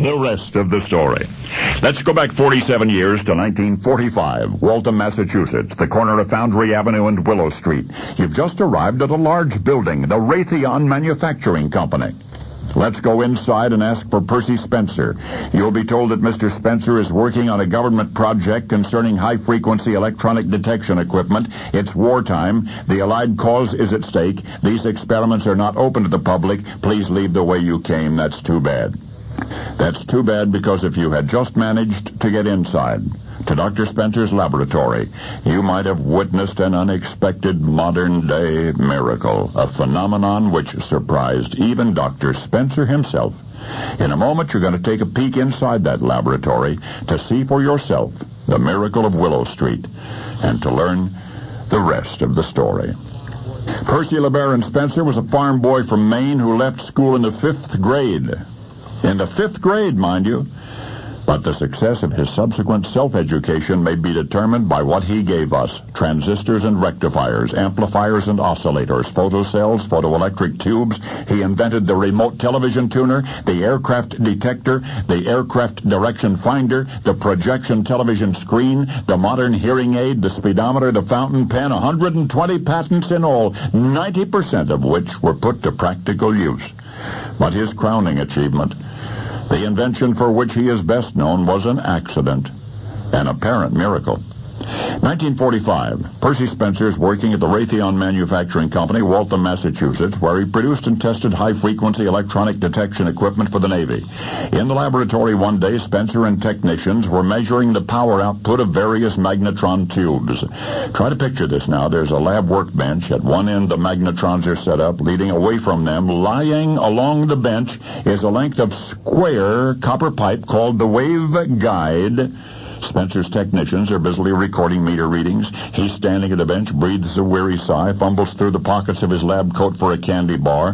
the rest of the story. Let's go back 47 years to 1945, Waltham, Massachusetts, the corner of Foundry Avenue and Willow Street. You've just arrived at a large building, the Raytheon Manufacturing Company. Let's go inside and ask for Percy Spencer. You'll be told that Mr. Spencer is working on a government project concerning high-frequency electronic detection equipment. It's wartime. The Allied cause is at stake. These experiments are not open to the public. Please leave the way you came. That's too bad. That's too bad, because if you had just managed to get inside to Dr. Spencer's laboratory, you might have witnessed an unexpected modern-day miracle, a phenomenon which surprised even Dr. Spencer himself. In a moment, you're going to take a peek inside that laboratory to see for yourself the miracle of Willow Street and to learn the rest of the story. Percy LeBaron Spencer was a farm boy from Maine who left school in the 5th grade. In the 5th grade, mind you. But the success of his subsequent self-education may be determined by what he gave us: transistors and rectifiers, amplifiers and oscillators, photocells, photoelectric tubes. He invented the remote television tuner, the aircraft detector, the aircraft direction finder, the projection television screen, the modern hearing aid, the speedometer, the fountain pen, 120 patents in all, 90% of which were put to practical use. But his crowning achievement, the invention for which he is best known, was an accident, an apparent miracle. 1945, Percy Spencer is working at the Raytheon Manufacturing Company, Waltham, Massachusetts, where he produced and tested high-frequency electronic detection equipment for the Navy. In the laboratory one day, Spencer and technicians were measuring the power output of various magnetron tubes. Try to picture this now. There's a lab workbench. At one end, the magnetrons are set up. Leading away from them, lying along the bench, is a length of square copper pipe called the waveguide. Spencer's technicians are busily recording meter readings. He's standing at the bench, breathes a weary sigh, fumbles through the pockets of his lab coat for a candy bar.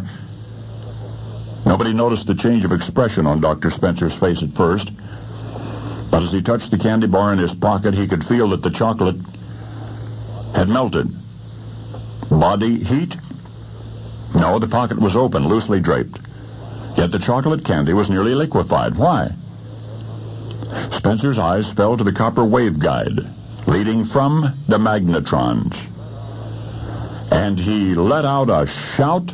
Nobody noticed the change of expression on Dr. Spencer's face at first, but as he touched the candy bar in his pocket, he could feel that the chocolate had melted. Body heat? No, the pocket was open, loosely draped. Yet the chocolate candy was nearly liquefied. Why? Spencer's eyes fell to the copper waveguide leading from the magnetrons, and he let out a shout,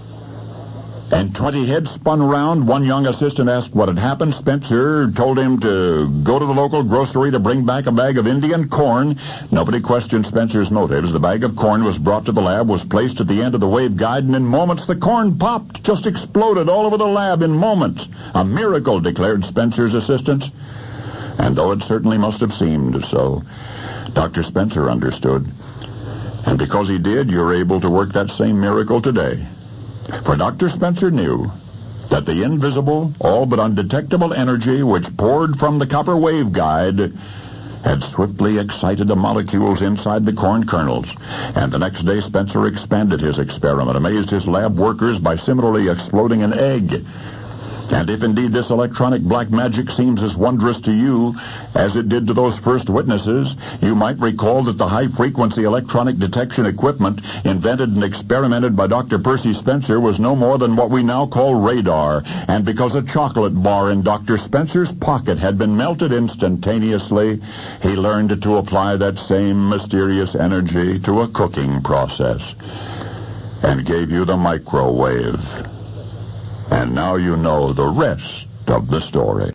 and 20 heads spun around. One young assistant asked what had happened. Spencer told him to go to the local grocery to bring back a bag of Indian corn. Nobody questioned Spencer's motives. The bag of corn was brought to the lab, was placed at the end of the waveguide, and in moments the corn popped, just exploded all over the lab in moments. A miracle, declared Spencer's assistants. And though it certainly must have seemed so, Dr. Spencer understood. And because he did, you're able to work that same miracle today. For Dr. Spencer knew that the invisible, all but undetectable energy which poured from the copper waveguide had swiftly excited the molecules inside the corn kernels. And the next day, Spencer expanded his experiment, amazed his lab workers by similarly exploding an egg. And if indeed this electronic black magic seems as wondrous to you as it did to those first witnesses, you might recall that the high-frequency electronic detection equipment invented and experimented by Dr. Percy Spencer was no more than what we now call radar. And because a chocolate bar in Dr. Spencer's pocket had been melted instantaneously, he learned to apply that same mysterious energy to a cooking process and gave you the microwave. And now you know the rest of the story.